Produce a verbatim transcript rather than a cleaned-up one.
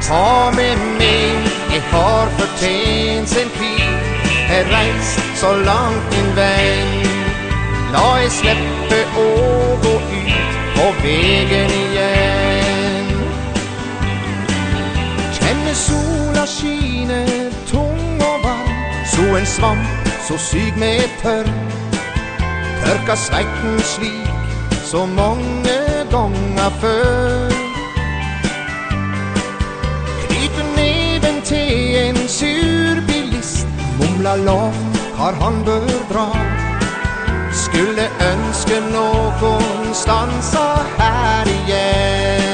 Ta med meg, jeg har fortjent sin tid. Jeg reist så langt min venn. La jeg slippe å gå ut på vegen igjen. Kjenne sola skine tung og varm, så en svamp så syk med tørr. Tørka sveiten slik så mange ganger før. Knyte neven til en sur bilist, mumla lavt hvor han bør dra. Skulle ønske noen stansa her igjen.